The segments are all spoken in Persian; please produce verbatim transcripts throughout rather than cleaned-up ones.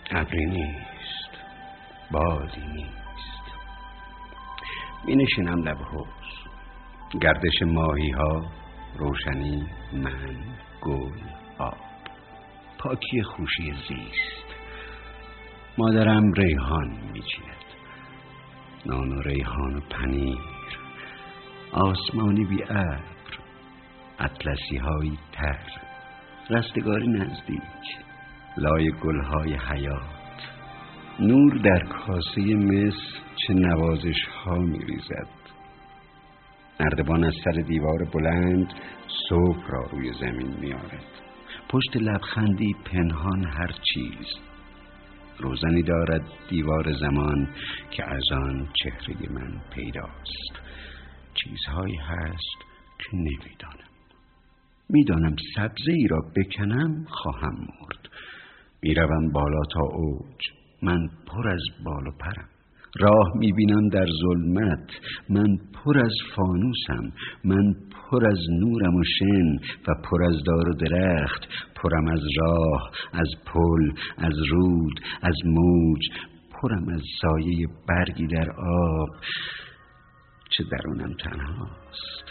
ابری نیست، بادی نیست. می نشینم لب حوض، گردش ماهی ها، روشنی، من، گل، آب، پاکی خوشی زیست. مادرم ریحان می چید، نان و ریحان و پنیر، آسمانی بی ابر، اطلسی های تر، رستگاری نزدیک، لای گلهای حیات. نور در کاسه مس چه نوازش ها می ریزد. نردبان از سر دیوار بلند صبح را روی زمین می آرد. پشت لبخندی پنهان هر چیز. روزنی دارد دیوار زمان که از آن چهره من پیداست. چیزهایی هست که نمیدانم. میدانم سبزه ای را بکنم خواهم مرد. میروم بالا تا اوج، من پر از بال و پرم. راه میبینم در ظلمت، من پر از فانوسم. من پر از نورم و شن و پر از دار و درخت. پرم از راه، از پل، از رود، از موج. پرم از سایه برگی در آب. چه درونم تنهاست.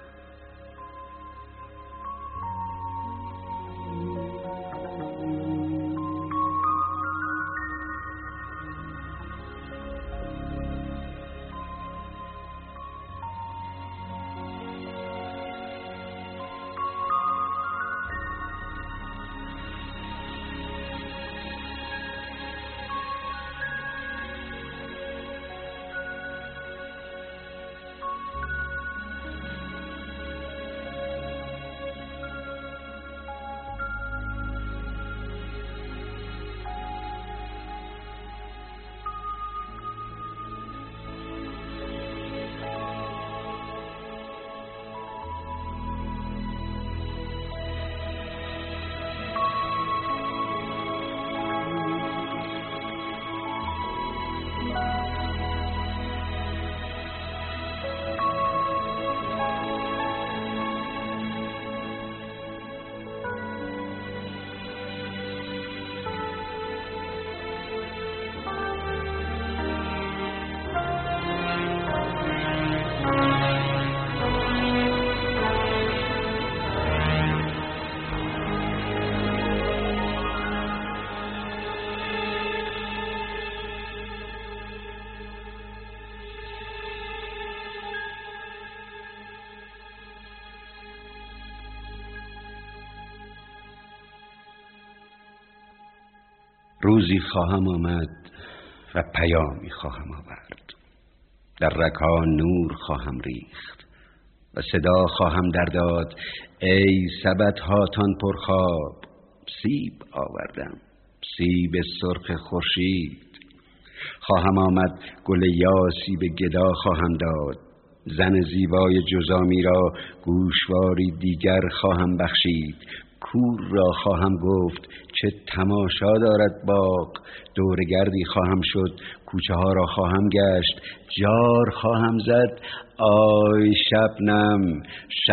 روزی خواهم آمد و پیامی خواهم آورد. در رگ‌ها نور خواهم ریخت و صدا خواهم در داد: ای سبدهاتان پرخواب، سیب آوردم، سیب سرخ خورشید. خواهم آمد گل یاسی به گدا خواهم داد. زن زیبای جزامی را گوشواری دیگر خواهم بخشید. کور را خواهم گفت چه تماشا دارد باغ. دورگردی خواهم شد، کوچه ها را خواهم گشت، جار خواهم زد: آی شبنم،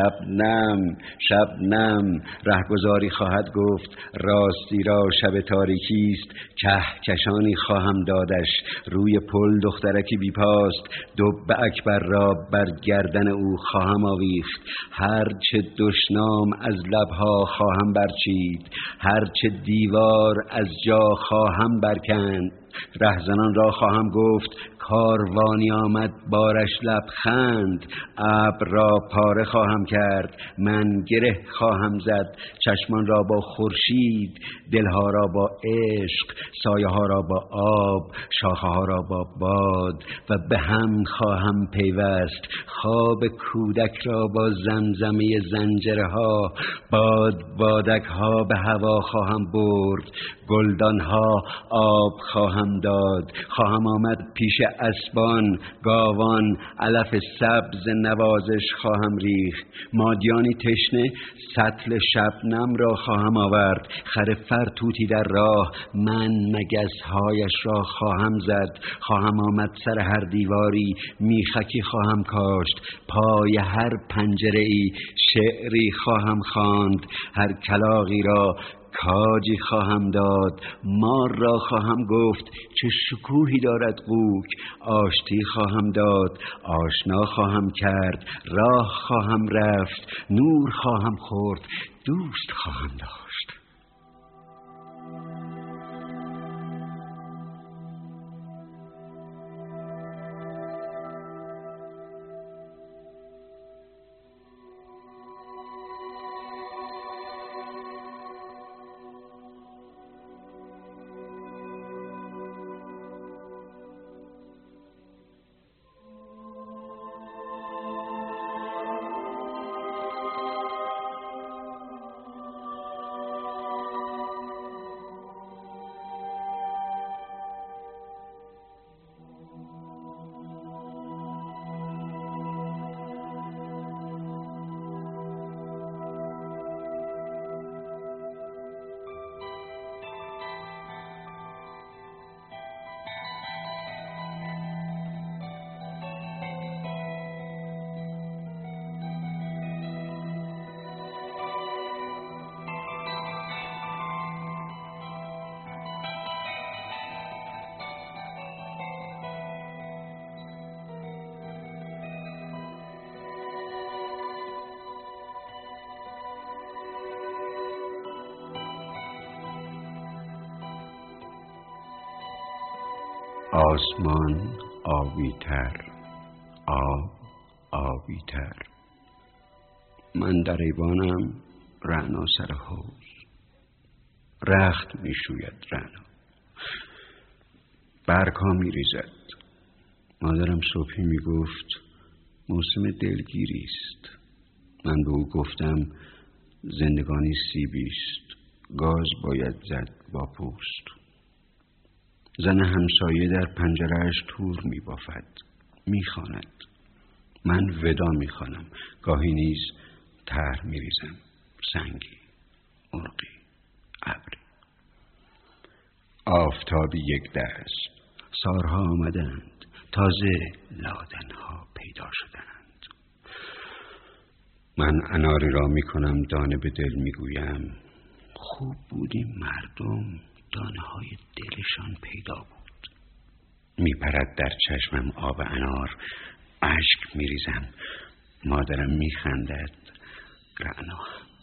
شبنم، شبنم. رهگذاری خواهد گفت راستی را شب تاریکی است. کهکشانی خواهم دادش، روی پل دخترکی بیپاست. دب اکبر را بر گردن او خواهم آویخت. هر چه دشنام از لبها خواهم برچید، هر چه دیوار از جا خواهم برکند. رهزنان را خواهم گفت کاروانی آمد بارش لبخند. ابر را پاره خواهم کرد، من گره خواهم زد. چشمان را با خورشید، دلها را با عشق، سایه ها را با آب، شاخه ها را با باد و به هم خواهم پیوست. خواب کودک را با زمزمه زنجره ها، باد بادک ها به هوا خواهم برد. گلدان ها آب خواهم داد. خواهم آمد پیش اسبان، گاوان، علف سبز نوازش خواهم ریخت. مادیانی تشنه سطل شبنم را خواهم آورد. خر فرتوتی در راه، من مگس‌هایش را خواهم زد. خواهم آمد سر هر دیواری، میخکی خواهم کاشت. پای هر پنجره ای شعری خواهم خواند. هر کلاغی را تاجی خواهم داد، مار را خواهم گفت چه شکوهی دارد قوک. آشتی خواهم داد، آشنا خواهم کرد، راه خواهم رفت، نور خواهم خورد، دوست خواهم داشت. آسمان آبی تر، آب آبی تر. من در ایوانم، رعنا سر حوض. رخت می شوید رعنا، برگ ها می ریزد. مادرم صبحی می گفت موسم دلگیری است. من به او گفتم زندگانی سیبیست، گاز باید زد با پوست. زن همسایه در پنجره‌اش تور می بافد، می خواند. من ودا می خوانم، گاهی نیز طرح می ریزم، سنگی، مرغی، ابری. آفتابی یک دست، سارها آمدند، تازه لادنها پیدا شدند. من اناری را می کنم، دانه به دل می گویم خوب بودیم مردم، دانه های دلشان پیدا بود. می پرد در چشمم آب انار، اشک می ریزم. مادرم می خندد. رعنا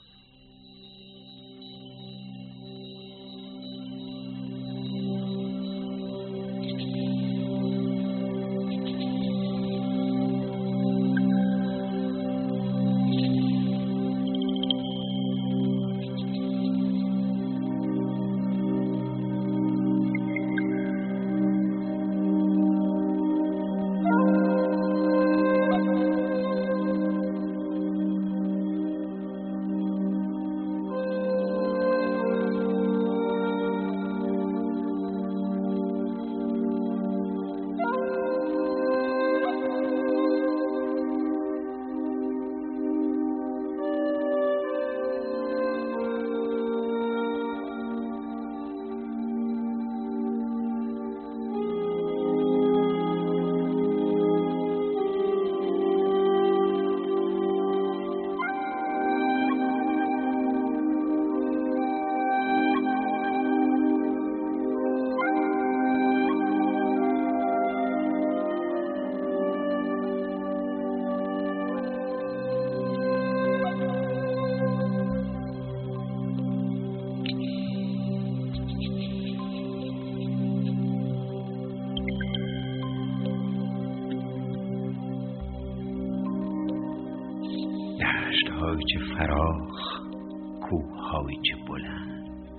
دشت‌هایی چه فراخ، کوه‌هایی چه بلند،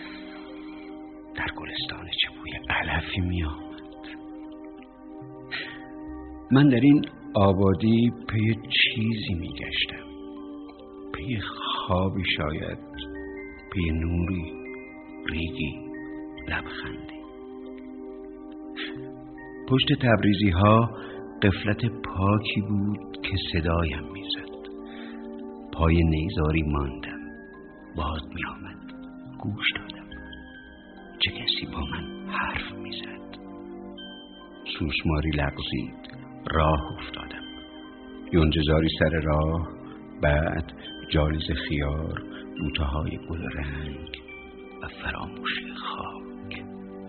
در گلستان چه بوی علفی می آمد. من در این آبادی پی چیزی می گشتم، پی خوابی شاید، پی نوری، ریگی، لبخندی. پشت تبریزی ها غفلت پاکی بود که صدایم می زد. پای نیزاری ماندم، باد می آمد، گوش دادم. چه کسی با من حرف می زد. سوسماری لغزید، راه افتادم. یونجه‌زاری سر راه، بعد جالیز خیار، بوته‌های گل رنگ، و فراموشی خاک.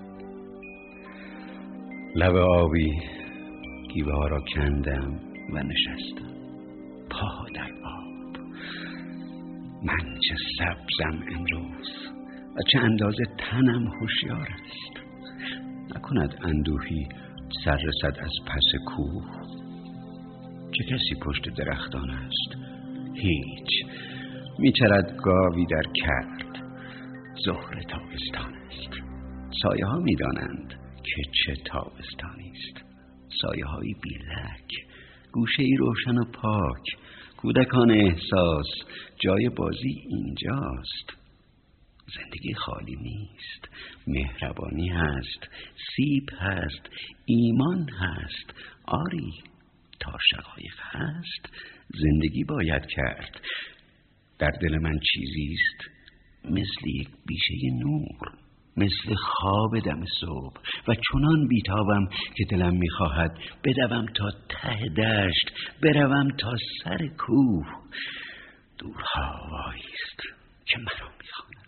لب آبی گیوه ها را کندم و نشستم، پا در آب. من چه سبزم امروز و چه اندازه تنم هوشیار است. نکند اندوهی سر رسد از پس کوه. چه کسی پشت درختان است؟ هیچ. میچرد گاوی در کرد. ظهر تابستان است. سایه ها میدانند که چه تابستانی است. سایه های بیلک، گوشه ای روشن و پاک. کودکان احساس، جای بازی اینجاست. زندگی خالی نیست. مهربانی هست، سیب هست، ایمان هست. آری، تا شقایق هست زندگی باید کرد. در دل من چیزی است مثل یک بیشه نور، مثل خواب دم صبح، و چنان بیتابم که دلم میخواهد بدوم تا ته دشت، بروم تا سر کوه. دورها آوایی است که مرا میخواند.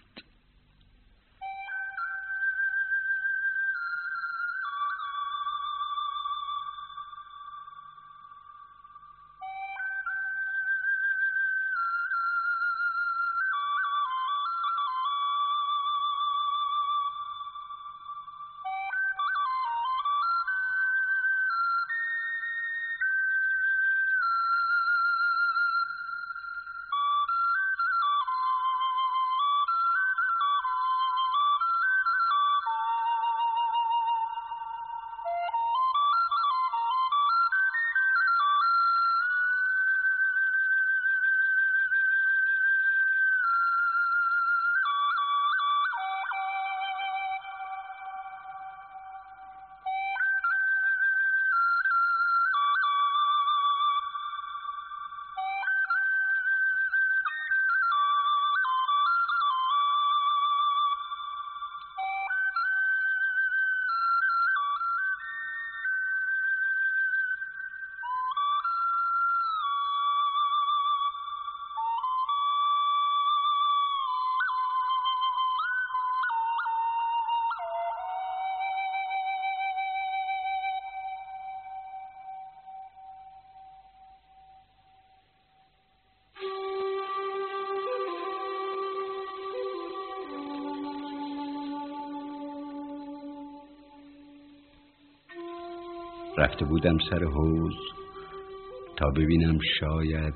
رفته بودم سر حوض تا ببینم شاید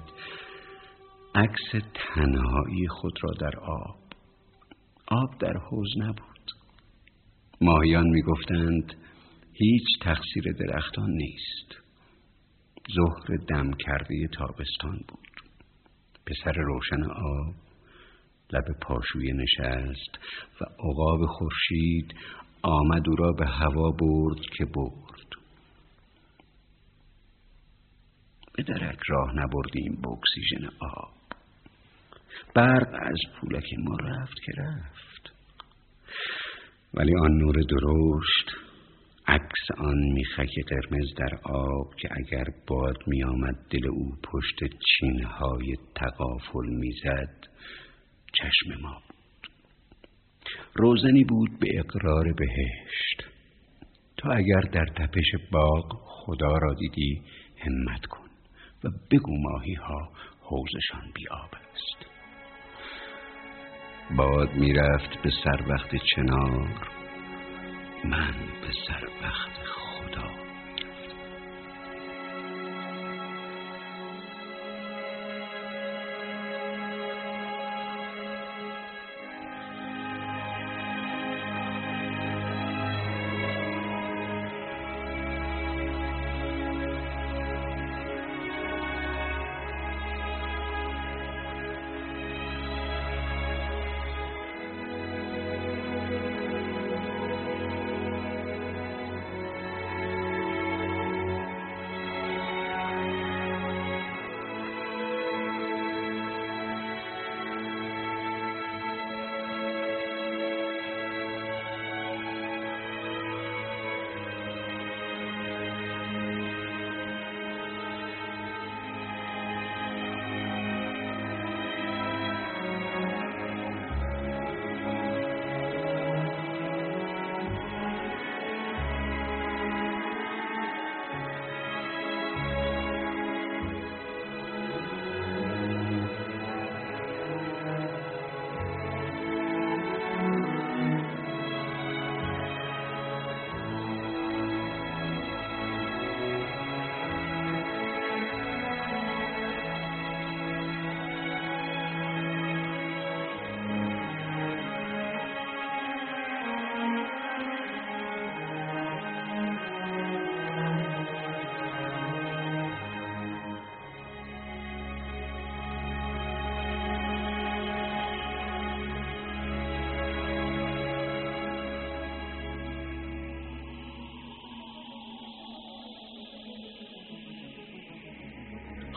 عکس تنهایی خود را در آب. آب در حوض نبود. ماهیان میگفتند هیچ تقصیر درختان نیست. ظهر دم کرده تابستان بود. پسر روشن آب لب پاشویه نشست و عقاب خورشید آمد او را به هوا برد که برد. به درک راه نبردیم به اکسیژن آب. برق از پولک ما رفت که رفت. ولی آن نور درشت، عکس آن میخک قرمز در آب که اگر باد میآمد دل او پشت چینهای تغافل میزد، چشم ما بود. روزنی بود به اقرار بهشت. تو اگر در تپش باغ خدا را دیدی همت کن و بگو ماهی ها حوضشان بی آب است. باد میرفت به سر وقت چنار، من به سر وقت خدا.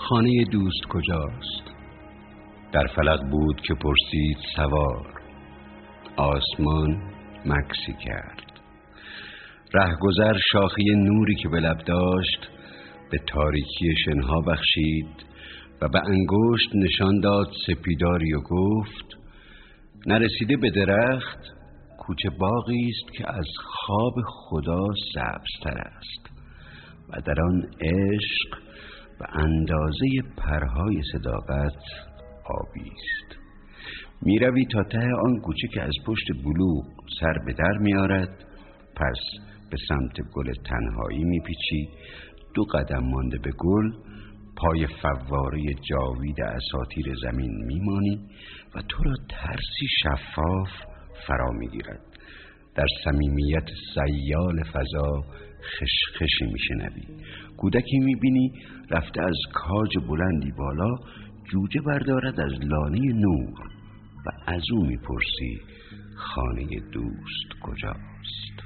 خانه دوست کجاست؟ در فلک بود که پرسید سوار. آسمان مکسی کرد. رهگذر شاخه نوری که به لب داشت به تاریکی شنها بخشید و به انگشت نشان داد سپیداری و گفت: نرسیده به درخت، کوچه باغی است که از خواب خدا سبزتر است و در آن عشق و اندازه پرهای صداقت آبی است. می روی تا ته آن کوچه که از پشت بلوغ سر به در می آرد، پس به سمت گل تنهایی می پیچی، دو قدم مانده به گل پای فواره جاوید اساطیر زمین می مانی و تو را ترسی شفاف فرا می گیرد. در صمیمیت سیال فضا خشخشی می شنوی. کودکی می بینی رفته از کاج بلندی بالا جوجه بردارد از لانه نور و از او می پرسی خانه دوست کجاست؟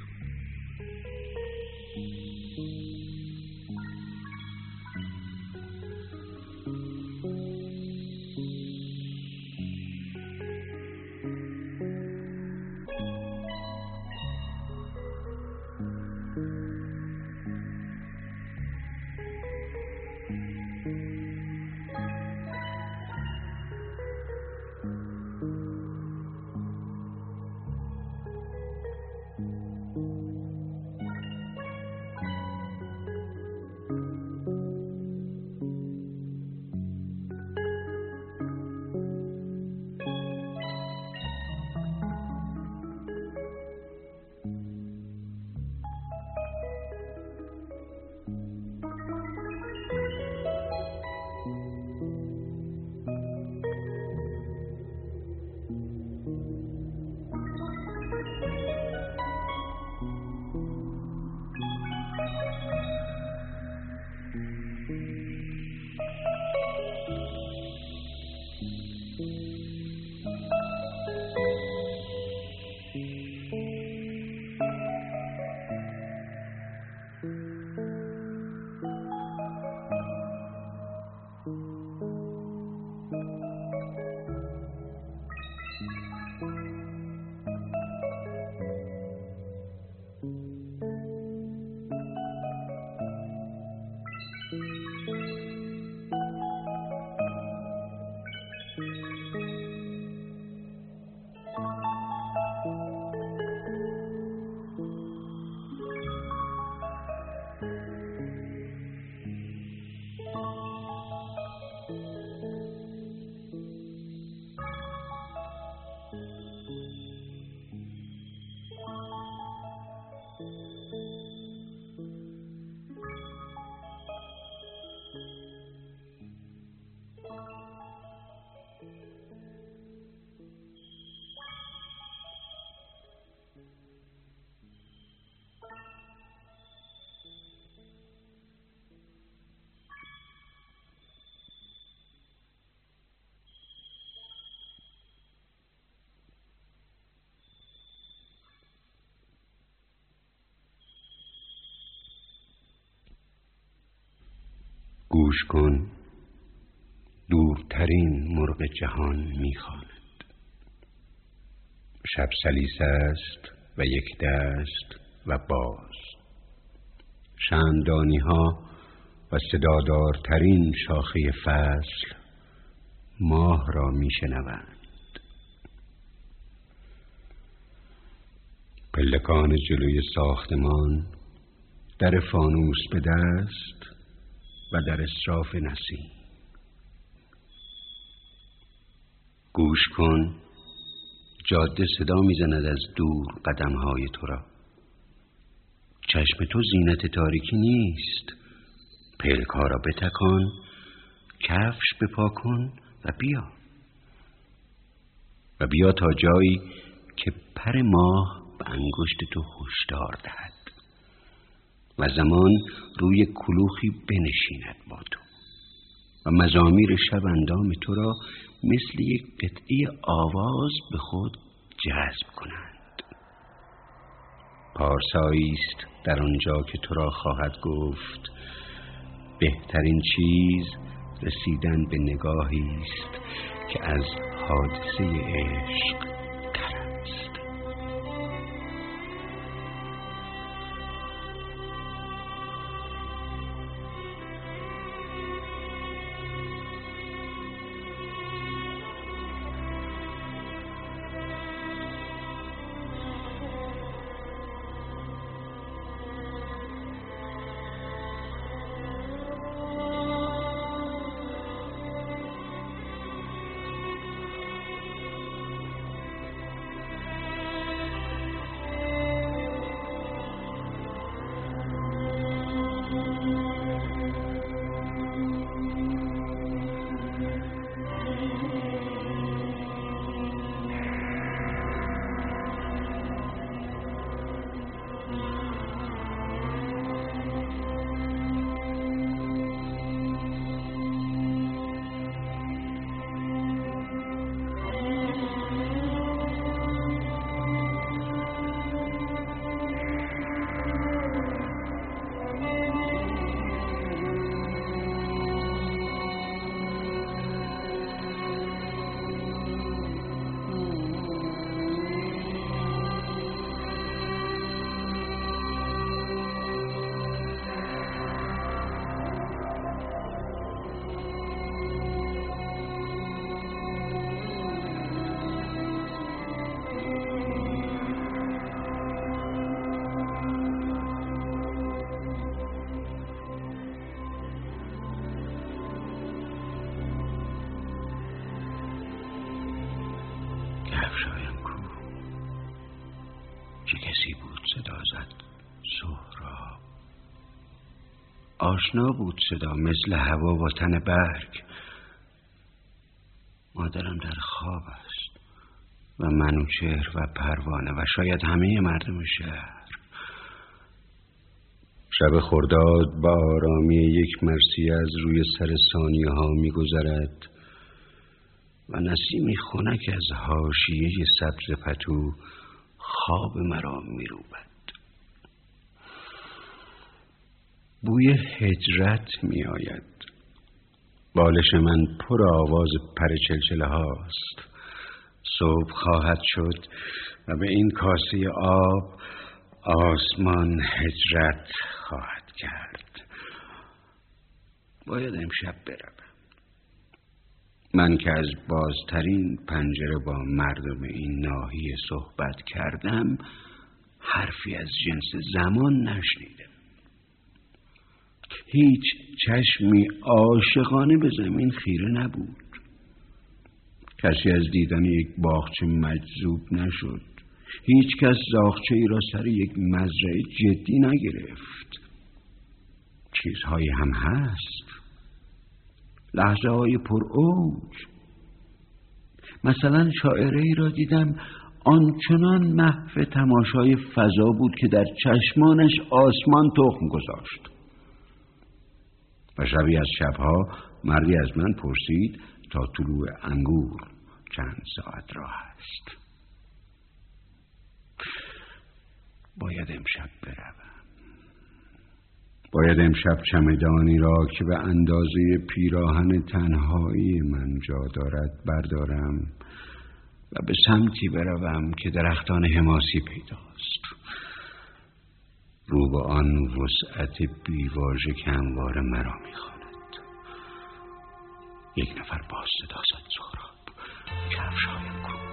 گوش کن، دورترین مرغ جهان میخواند. شب سلیس است و یک دست و باز، شمعدانی ها و صدادارترین شاخه فصل ماه را میشنوند. پلکان جلوی ساختمان، در فانوس به دست و در اصراف نسیم. گوش کن، جاده صدا میزند از دور قدمهای تو را. چشم تو زینت تاریکی نیست. پلک‌ها را بتکان، کفش بپا کن و بیا و بیا تا جایی که پر ماه به انگشت تو هشدار دهد و زمان روی کلوخی بنشیند با تو و مزامیر شب اندام تو را مثل یک قطعه آواز به خود جذب کنند. پارسایی است در آنجا که تو را خواهد گفت بهترین چیز رسیدن به نگاهی است که از حادثه عشق تر است. کفشایم کو؟ چه کسی بود صدا زد؟ سهراب. آشنا بود صدا، مثل هوا با تن برگ. مادرم در خواب است و منوچهر و پروانه و شاید همه مردم شهر. شب خرداد با آرامی یک مرثیه از روی سر ثانیه ها می گذرد و نسیمی خنک از حاشیه سبز پتو خواب مرا می روبد. بوی هجرت می آید. بالش من پر آواز پر چلچله هاست. صبح خواهد شد و به این کاسه آب آسمان هجرت خواهد کرد. باید امشب بروم. من که از بازترین پنجره با مردم این ناحیه صحبت کردم، حرفی از جنس زمان نشنیدم. هیچ چشمی عاشقانه به زمین خیره نبود. کسی از دیدن یک باغچه مجذوب نشد. هیچ کس زاغچه ای را سر یک مزرعه جدی نگرفت. چیزهایی هم هست، لحظه های پر اوج. مثلا شاعره ای را دیدم آنچنان محو تماشای فضا بود که در چشمانش آسمان تخم گذاشت. و شبی از شبها مردی از من پرسید تا طلوع انگور چند ساعت راه است. باید امشب بروم. باید امشب چمدانی را که به اندازه پیراهن تنهایی من جا دارد بردارم و به سمتی بروم که درختان حماسی پیداست. رو به آن وسعت بیواژه که همواره مرا میخواند. یک نفر باز صدا زد: سهراب، کفشایم کو؟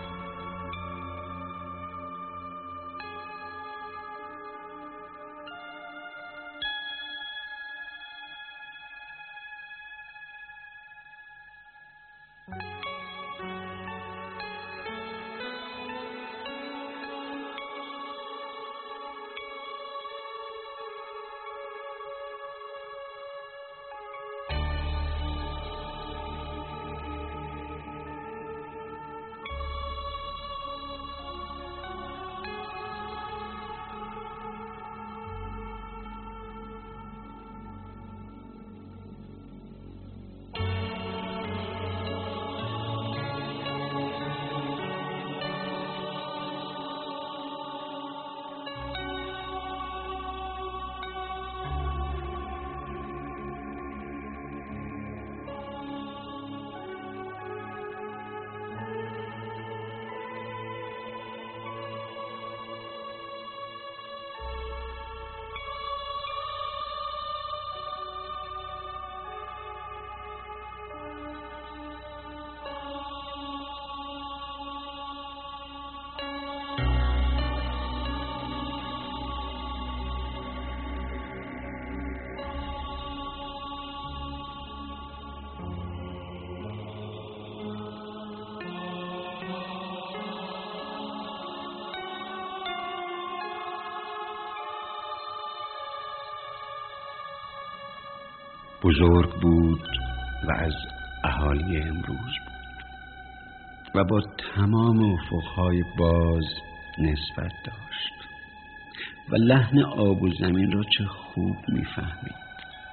بزرگ بود و از اهالی امروز بود و با تمام افقهای باز نسبت داشت و لحن آب و زمین را چه خوب میفهمید.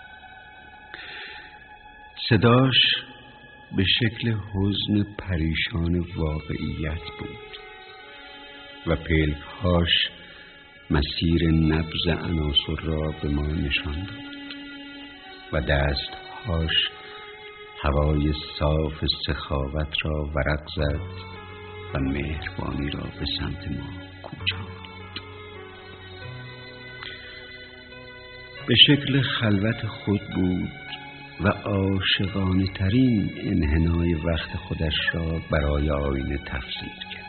صداش به شکل حزن پریشان واقعیت بود و پلک‌هاش مسیر نبض عناصر را به ما نشان داد و دستهاش هوای صاف سخاوت را ورق زد و مهربانی را به سمت ما کوچاند. به شکل خلوت خود بود و عاشقانه ترین انحنای وقت خودش را برای آینه تفسیر کرد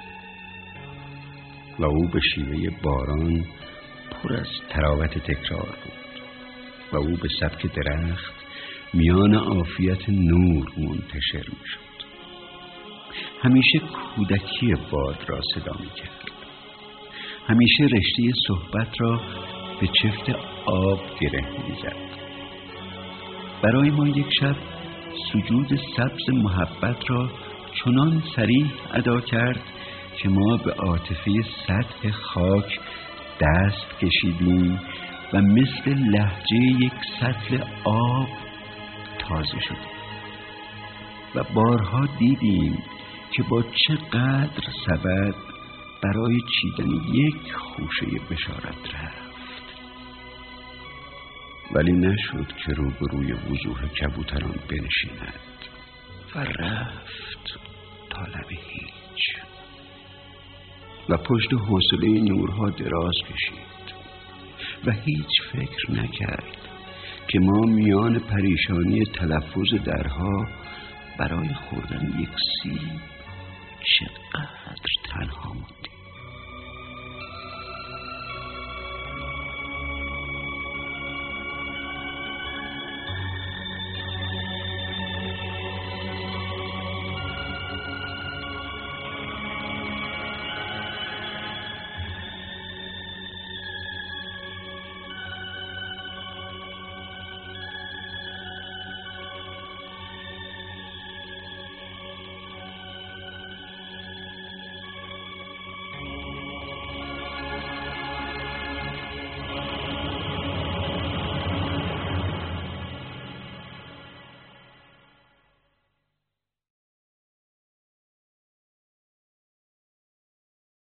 و او به شیوه باران پر از تراوت تکرار بود و او به سبک درخت میان عافیت نور منتشر می شد. همیشه کودکی باد را صدا می کرد. همیشه رشته صحبت را به چفت آب گره می زد. برای ما یک شب سجود سبز محبت را چنان صریح ادا کرد که ما به عاطفه سطح خاک دست کشیدیم و مثل لهجه یک سطل آب تازه شدیم و بارها دیدیم که با چقدر سبد برای چیدن یک خوشه بشارت رفت، ولی نشد که روبروی وضوح کبوتران بنشیند و رفت تا لب هیچ و پشت حوصله نورها دراز کشید و هیچ فکر نکرد که ما میان پریشانی تلفظ درها برای خوردن یک سیب چقدر تنها موندیم.